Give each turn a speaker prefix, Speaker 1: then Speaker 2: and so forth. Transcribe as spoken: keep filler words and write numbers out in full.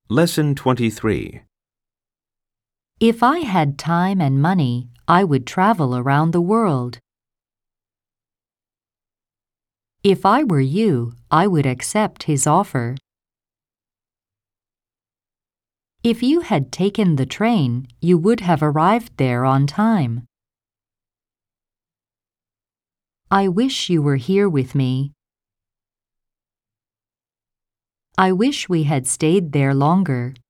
Speaker 1: Lesson twenty-three.
Speaker 2: If I had time and money, I would travel around the world. If I were you, I would accept his offer. If you had taken the train, you would have arrived there on time. I wish you were here with me. I wish we had stayed there longer.